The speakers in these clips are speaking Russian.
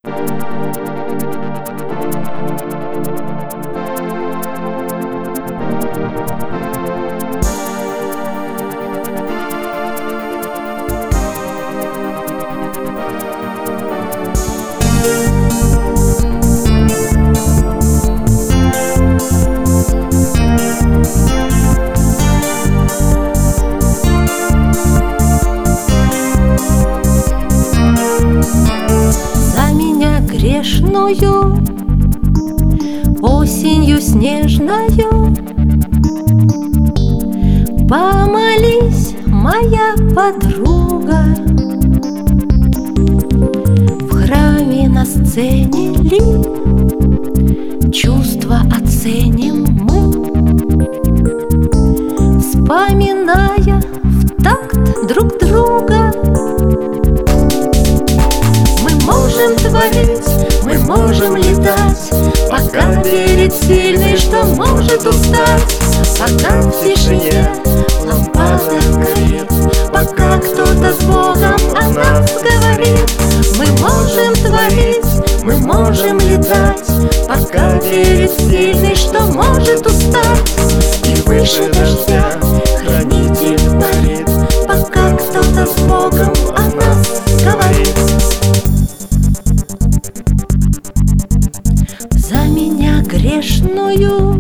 Грешную, осенью снежною, помолись, моя подруга. В храме на сцене ли чувства оценим мы, вспоминая в такт друг друга. Мы можем творить, мы можем летать, пока верит сильный, что может устать. Пока в тишине лампада горит, пока кто-то с Богом о нас говорит. Мы можем творить, мы можем летать, пока верит сильный, что может устать. И выше дождя хранитель парит, пока кто-то с Богом о нас говорит. За меня грешную,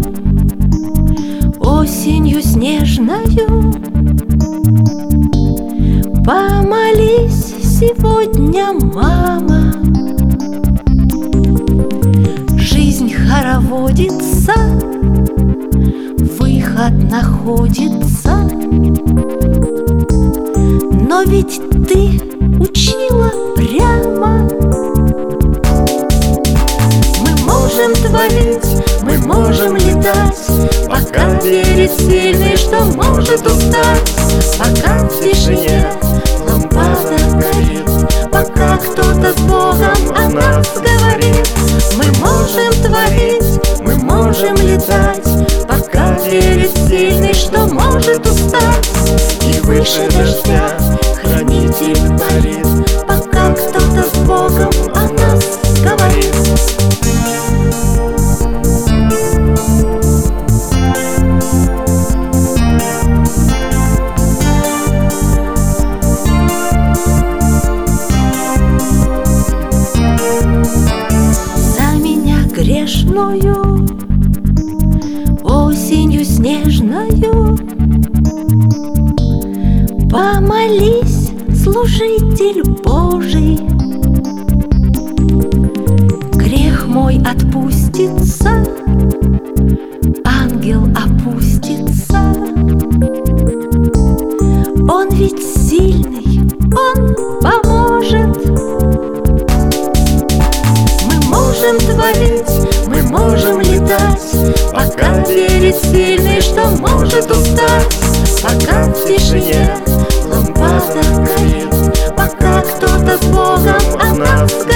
осенью снежною, помолись сегодня, мама. Жизнь хороводится, выход находится, но ведь ты учила прямо. Мы можем творить, мы можем летать, пока верит сильный, что может устать. Пока в тишине лампада горит, пока кто-то с Богом о нас говорит. Мы можем творить, мы можем летать, пока верит сильный, что может устать. И выше дождя хранитель парит, пока кто-то с Богом о нас говорит. Грешную, осенью снежною, помолись, служитель Божий. Грех мой отпустится, ангел опустится. Он ведь сильный, он поможет. Мы можем творить, мы можем летать, пока верит сильный, что может устать. Пока в тишине лампада горит, пока кто-то с Богом о нас